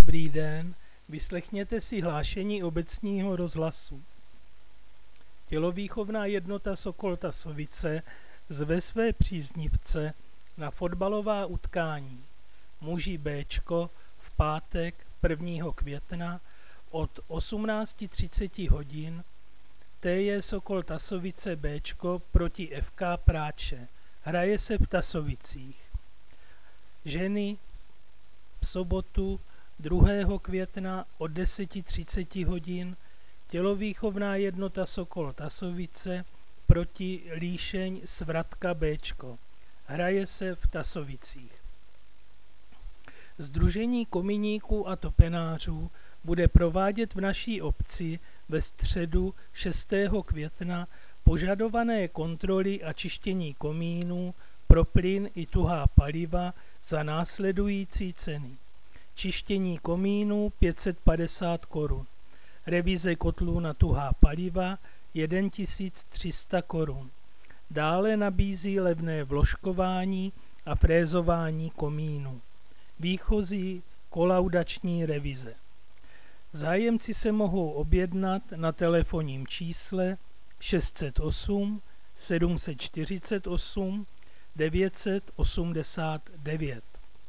Dobrý den, vyslechněte si hlášení obecního rozhlasu. Tělovýchovná jednota Sokol Tasovice zve své příznivce na fotbalová utkání. Muži Bčko v pátek 1. května od 18:30 hodin, TJ Sokol Tasovice Bčko proti FK Práče. Hraje se v Tasovicích. Ženy v sobotu 2. května od 10:30 hodin, tělovýchovná jednota Sokol Tasovice proti Líšeň Svratka Bčko. Hraje se v Tasovicích. Sdružení kominíků a topenářů bude provádět v naší obci ve středu 6. května požadované kontroly a čištění komínů pro plyn i tuhá paliva za následující ceny. Čištění komínů 550 Kč. Revize kotlů na tuhá paliva 1300 Kč. Dále nabízí levné vložkování a frézování komínů. Výchozí kolaudační revize. Zájemci se mohou objednat na telefonním čísle 608 748 989.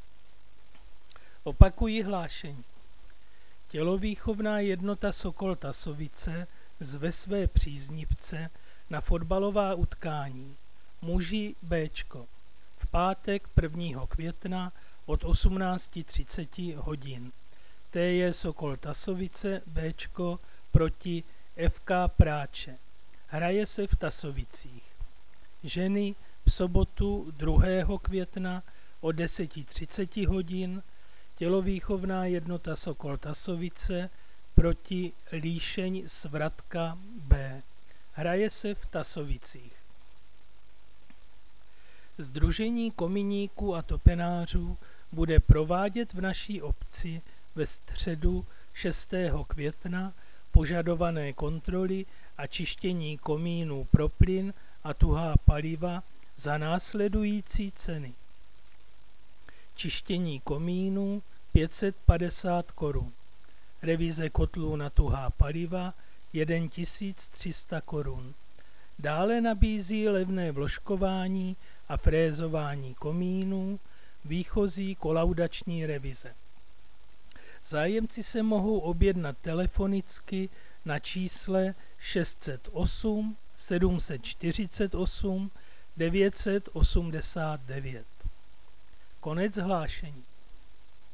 Opakuji hlášení. Tělovýchovná jednota Sokol Tasovice zve své příznivce na fotbalová utkání. Muži Bčko v pátek 1. května od 18:30 hodin. TJ Sokol Tasovice Bčko proti FK Práče. Hraje se v Tasovicích. Ženy v sobotu 2. května od 10:30 hodin, tělovýchovná jednota Sokol Tasovice proti Líšeň Svratka B. Hraje se v Tasovicích. Sdružení kominíků a topenářů bude provádět v naší obci ve středu 6. května požadované kontroly a čištění komínů pro plyn a tuhá paliva za následující ceny. Čištění komínů 550 Kč. Revize kotlů na tuhá paliva 1300 Kč. Dále nabízí levné vložkování a frézování komínů, výchozí kolaudační revize. Zájemci se mohou objednat telefonicky na čísle 608 748 989. Konec hlášení.